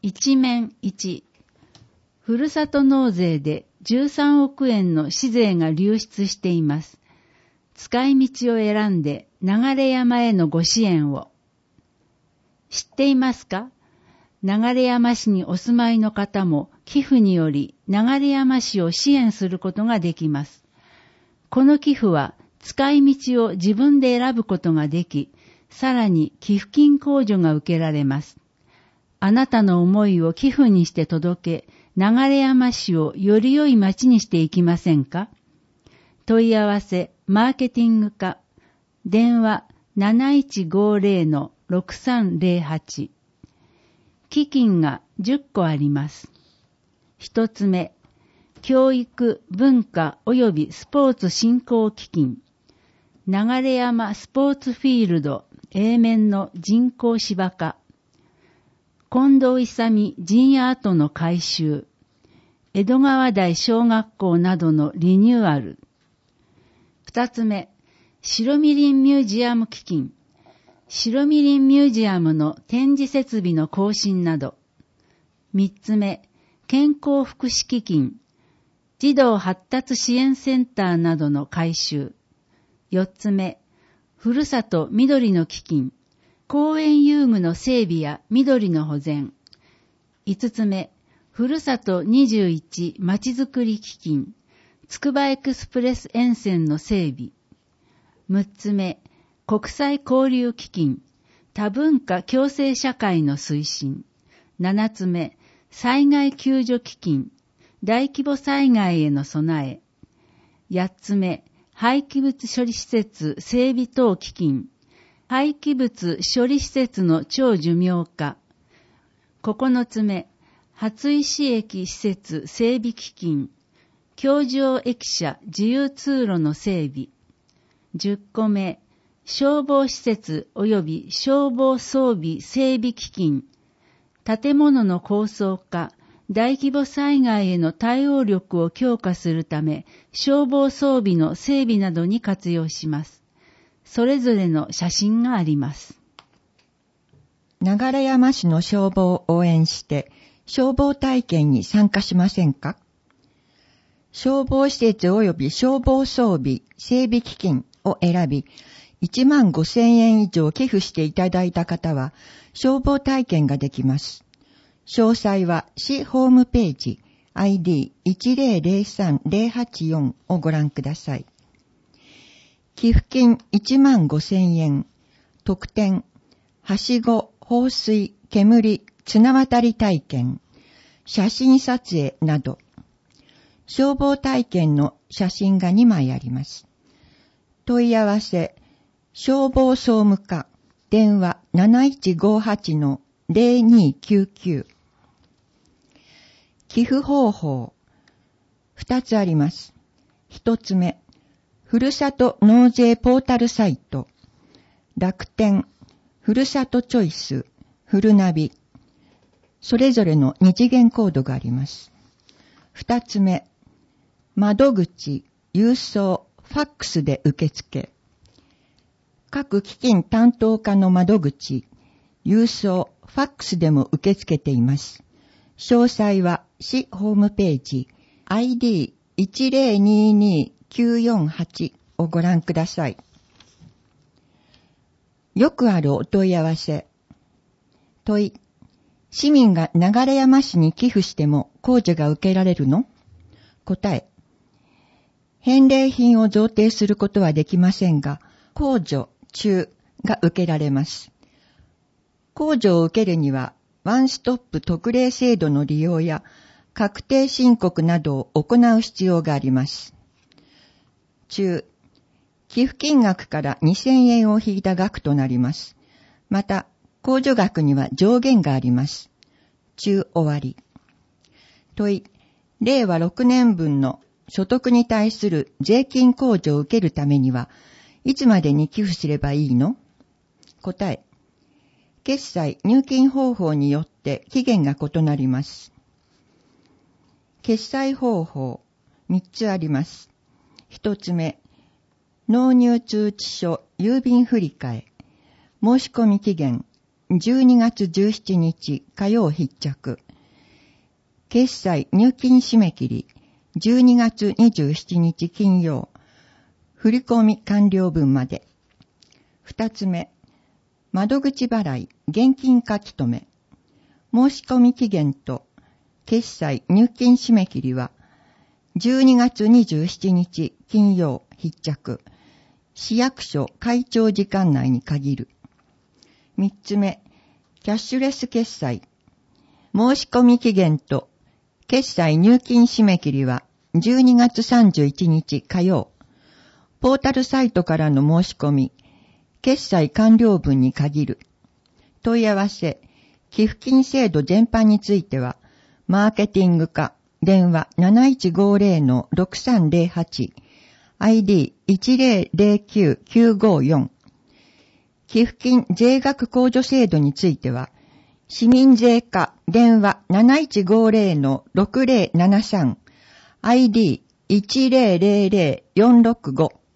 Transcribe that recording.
一面1、ふるさと納税で13億円の私税が流出しています。使い道を選んで流山へのご支援を。知っていますか？流山市にお住まいの方も寄付により流山市を支援することができます。この寄付は使い道を自分で選ぶことができ、さらに寄付金控除が受けられます。あなたの思いを寄付にして届け、流山市をより良い町にしていきませんか？問い合わせ、マーケティング課、電話 7150-6308。基金が10個あります。一つ目、教育、文化及びスポーツ振興基金。流山スポーツフィールド A 面の人工芝化。近藤勇陣アートの改修。江戸川台小学校などのリニューアル。二つ目、白みりんミュージアム基金。白みりんミュージアムの展示設備の更新など。三つ目、健康福祉基金。児童発達支援センターなどの改修。四つ目、ふるさと緑の基金。公園遊具の整備や緑の保全。五つ目、ふるさと21まちづくり基金。つくばエクスプレス沿線の整備。六つ目、国際交流基金。多文化共生社会の推進。七つ目、災害救助基金。大規模災害への備え。八つ目、廃棄物処理施設整備等基金。廃棄物処理施設の長寿命化。9つ目、初石駅施設整備基金。橋上駅舎自由通路の整備。10個目、消防施設及び消防装備整備基金。建物の高層化、大規模災害への対応力を強化するため、消防装備の整備などに活用します。それぞれの写真があります。 流山市の消防を応援して、消防体験に参加しませんか？消防施設及び消防装備整備基金を選び、15,000円以上寄付していただいた方は、消防体験ができます。詳細は市ホームページ ID1003084 をご覧ください。寄付金15,000円、特典、はしご、放水、煙、綱渡り体験、写真撮影など、消防体験の写真が2枚あります。問い合わせ、消防総務課、電話 7158-0299。寄付方法、2つあります。1つ目、ふるさと納税ポータルサイト、楽天、ふるさとチョイス、ふるなび、それぞれの2次元コードがあります。2つ目、窓口、郵送、ファックスで受付。各基金担当課の窓口、郵送、ファックスでも受け付けています。詳細は市ホームページ ID1022948 をご覧ください。よくあるお問い合わせ。問い、市民が流山市に寄付しても控除が受けられるの？答え、返礼品を贈呈することはできませんが、控除中が受けられます。控除を受けるには、ワンストップ特例制度の利用や確定申告などを行う必要があります。中、寄付金額から2,000円を引いた額となります。また、控除額には上限があります。中終わり。問い、令和6年分の所得に対する税金控除を受けるためには、いつまでに寄付すればいいの？答え、決済・入金方法によって期限が異なります。決済方法、3つあります。1つ目、納入通知書郵便振替。申し込み期限 12月17日火曜必着。決済入金締め切り12月27日金曜。振込完了分まで。2つ目、窓口払い現金書き留め。申し込み期限と決済入金締め切りは12月27日金曜必着。市役所開庁時間内に限る。3つ目、キャッシュレス決済。申し込み期限と決済入金締め切りは12月31日火曜。ポータルサイトからの申し込み、決済完了分に限る。問い合わせ、寄付金制度全般については、マーケティング課、電話 7150-6308、ID 1009954。寄付金税額控除制度については、市民税課、電話 7150-6073、ID 1000465。